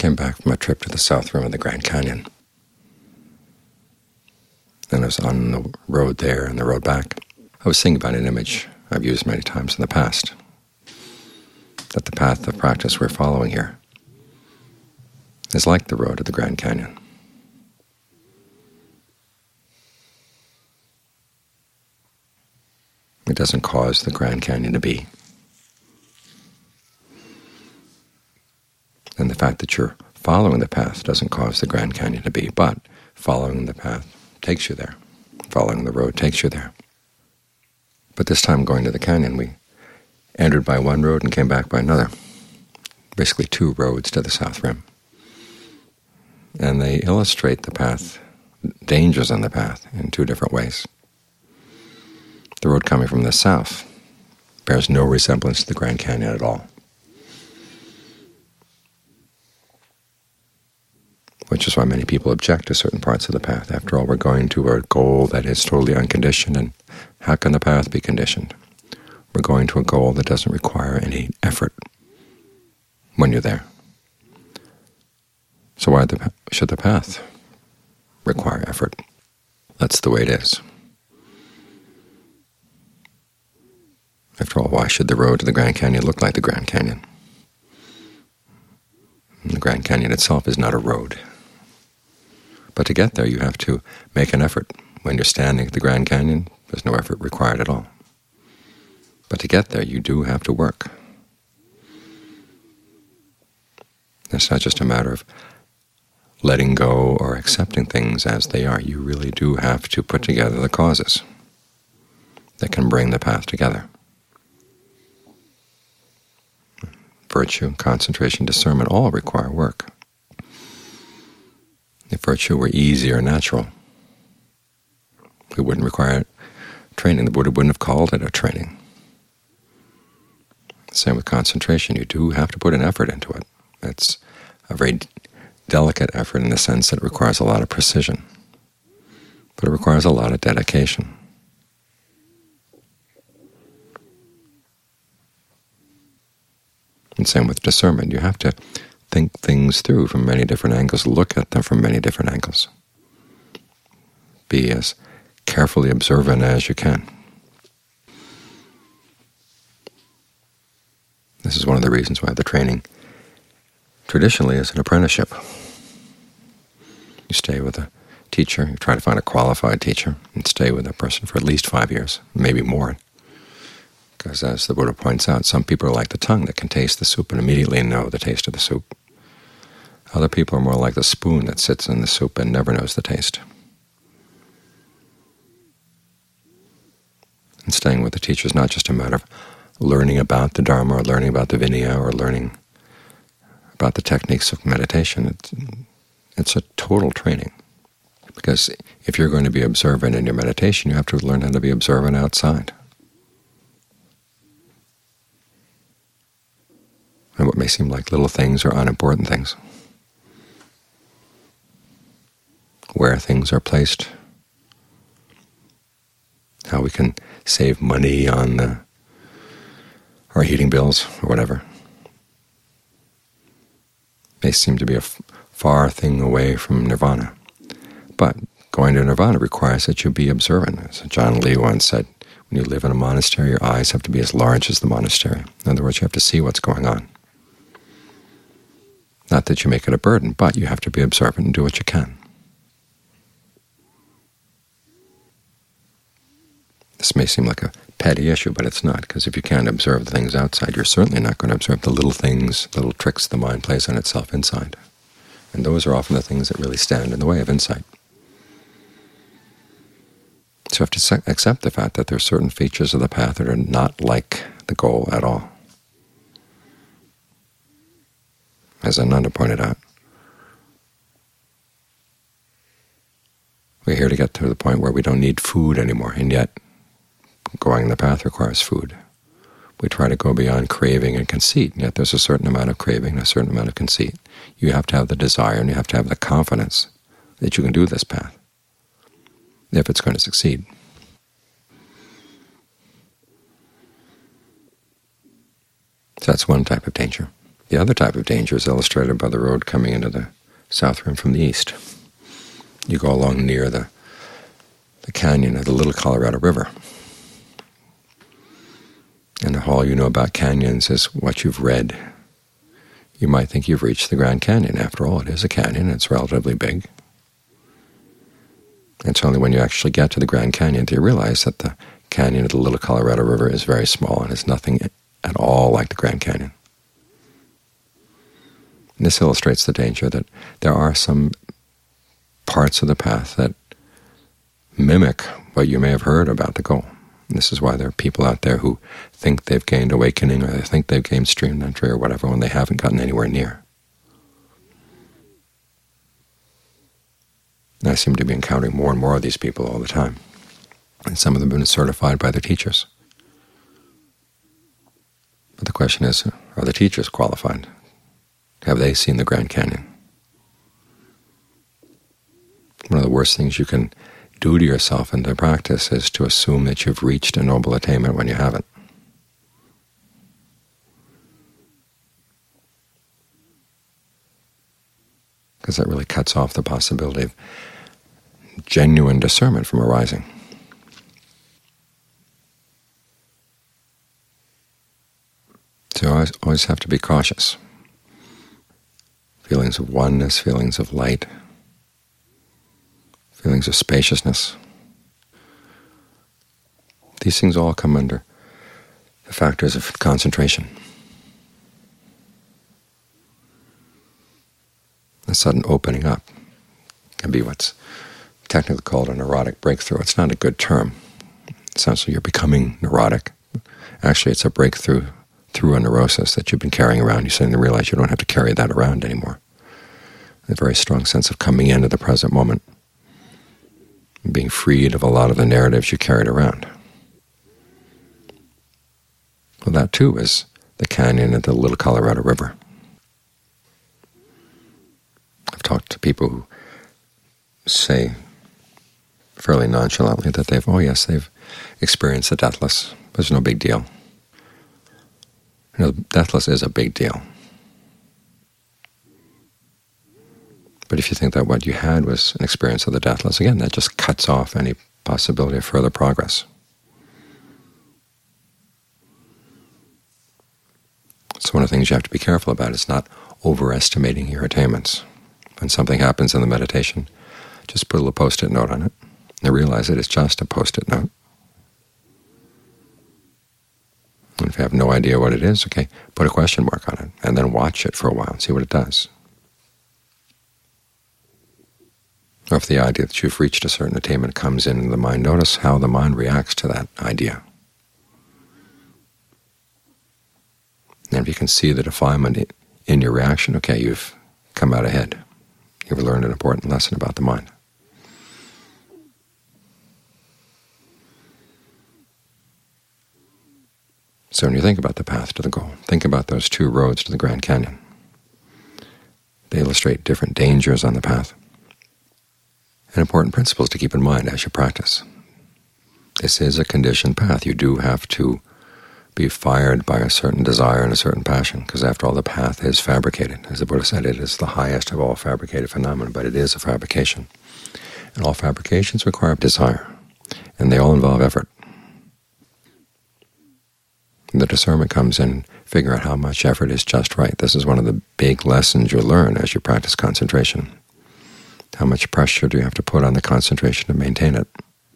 came back from a trip to the south rim of the Grand Canyon, and I was on the road there and the road back. I was thinking about an image I've used many times in the past, that the path of practice we're following here is like the road of the Grand Canyon. It doesn't cause the Grand Canyon to be. And the fact that you're following the path doesn't cause the Grand Canyon to be, but following the path takes you there. Following the road takes you there. But this time going to the canyon, we entered by one road and came back by another. Basically two roads to the south rim. And they illustrate the path, dangers on the path, in two different ways. The road coming from the south bears no resemblance to the Grand Canyon at all, which is why many people object to certain parts of the path. After all, we're going to a goal that is totally unconditioned, and how can the path be conditioned? We're going to a goal that doesn't require any effort when you're there. So why should the path require effort? That's the way it is. After all, why should the road to the Grand Canyon look like the Grand Canyon? And the Grand Canyon itself is not a road. But to get there, you have to make an effort. When you're standing at the Grand Canyon, there's no effort required at all. But to get there, you do have to work. It's not just a matter of letting go or accepting things as they are. You really do have to put together the causes that can bring the path together. Virtue, concentration, discernment all require work. If virtue were easy or natural, we wouldn't require training. The Buddha wouldn't have called it a training. Same with concentration. You do have to put an effort into it. It's a very delicate effort in the sense that it requires a lot of precision, but it requires a lot of dedication. And same with discernment. You have to think things through from many different angles, look at them from many different angles. Be as carefully observant as you can. This is one of the reasons why the training traditionally is an apprenticeship. You stay with a teacher, you try to find a qualified teacher, and stay with a person for at least 5 years, maybe more. Because as the Buddha points out, some people are like the tongue that can taste the soup and immediately know the taste of the soup. Other people are more like the spoon that sits in the soup and never knows the taste. And staying with the teacher is not just a matter of learning about the Dharma or learning about the Vinaya or learning about the techniques of meditation. It's a total training. Because if you're going to be observant in your meditation, you have to learn how to be observant outside. And what may seem like little things are unimportant things. Where things are placed, how we can save money on our heating bills or whatever, may seem to be a far thing away from nirvana. But going to nirvana requires that you be observant. As John Lee once said, when you live in a monastery, your eyes have to be as large as the monastery. In other words, you have to see what's going on. Not that you make it a burden, but you have to be observant and do what you can. This may seem like a petty issue, but it's not, because if you can't observe the things outside, you're certainly not going to observe the little things, little tricks the mind plays on itself inside. And those are often the things that really stand in the way of insight. So you have to accept the fact that there are certain features of the path that are not like the goal at all. As Ananda pointed out, we're here to get to the point where we don't need food anymore, and yet going the path requires food. We try to go beyond craving and conceit, and yet there's a certain amount of craving and a certain amount of conceit. You have to have the desire and you have to have the confidence that you can do this path if it's going to succeed. So that's one type of danger. The other type of danger is illustrated by the road coming into the South Rim from the east. You go along near the canyon of the Little Colorado River, and all you know about canyons is what you've read. You might think you've reached the Grand Canyon. After all, it is a canyon. It's relatively big. It's only when you actually get to the Grand Canyon that you realize that the canyon of the Little Colorado River is very small and is nothing at all like the Grand Canyon. And this illustrates the danger that there are some parts of the path that mimic what you may have heard about the goal. And this is why there are people out there who think they've gained awakening, or they think they've gained stream entry or whatever, when they haven't gotten anywhere near. And I seem to be encountering more and more of these people all the time. And some of them have been certified by their teachers. But the question is, are the teachers qualified? Have they seen the Grand Canyon? One of the worst things you can do to yourself in the practice is to assume that you've reached a noble attainment when you haven't. Because that really cuts off the possibility of genuine discernment from arising. So I always have to be cautious. Feelings of oneness, feelings of light, feelings of spaciousness. These things all come under the factors of concentration. A sudden opening up can be what's technically called a neurotic breakthrough. It's not a good term. It sounds like you're becoming neurotic. Actually, it's a breakthrough through a neurosis that you've been carrying around. You suddenly realize you don't have to carry that around anymore. A very strong sense of coming into the present moment, and being freed of a lot of the narratives you carried around. Well, that too is the canyon of the Little Colorado River. I've talked to people who say fairly nonchalantly that they've experienced the deathless. There's no big deal. Deathless is a big deal. But if you think that what you had was an experience of the deathless, again, that just cuts off any possibility of further progress. So one of the things you have to be careful about is not overestimating your attainments. When something happens in the meditation, just put a little Post-it note on it, and realize that it's just a Post-it note. And if you have no idea what it is, okay, put a question mark on it, and then watch it for a while and see what it does. Or if the idea that you've reached a certain attainment comes into the mind, notice how the mind reacts to that idea. And if you can see the defilement in your reaction, okay, you've come out ahead. You've learned an important lesson about the mind. So when you think about the path to the goal, think about those two roads to the Grand Canyon. They illustrate different dangers on the path and important principles to keep in mind as you practice. This is a conditioned path. You do have to be fired by a certain desire and a certain passion, because after all, the path is fabricated. As the Buddha said, it is the highest of all fabricated phenomena, but it is a fabrication. And all fabrications require desire, and they all involve effort. And the discernment comes in, figure out how much effort is just right. This is one of the big lessons you'll learn as you practice concentration. How much pressure do you have to put on the concentration to maintain it?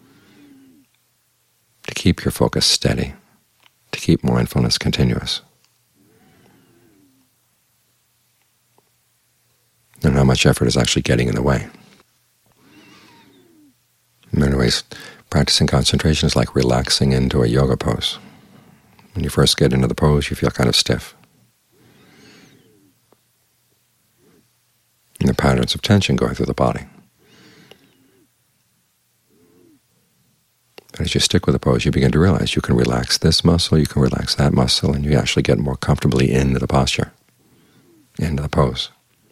To keep your focus steady, to keep mindfulness continuous. And how much effort is actually getting in the way. In many ways, practicing concentration is like relaxing into a yoga pose. When you first get into the pose, you feel kind of stiff. And the patterns of tension going through the body. But as you stick with the pose, you begin to realize you can relax this muscle, you can relax that muscle, and you actually get more comfortably into the posture, into the pose.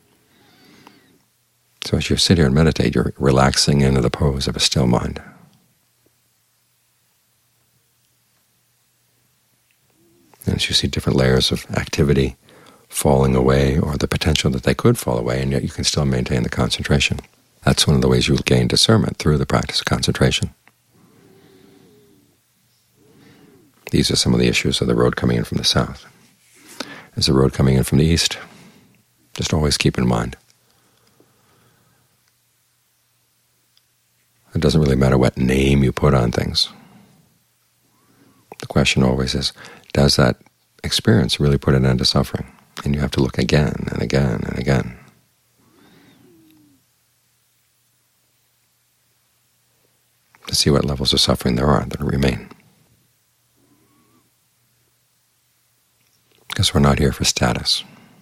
So as you sit here and meditate, you're relaxing into the pose of a still mind. And as you see different layers of activity falling away or the potential that they could fall away, and yet you can still maintain the concentration. That's one of the ways you will gain discernment, through the practice of concentration. These are some of the issues of the road coming in from the south. As the road coming in from the east, just always keep in mind, it doesn't really matter what name you put on things. The question always is, does that experience really put an end to suffering? And you have to look again and again and again. To see what levels of suffering there are that remain. Because we're not here for status.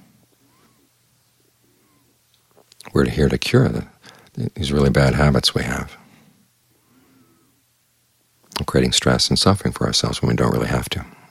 We're here to cure these really bad habits we have of creating stress and suffering for ourselves when we don't really have to.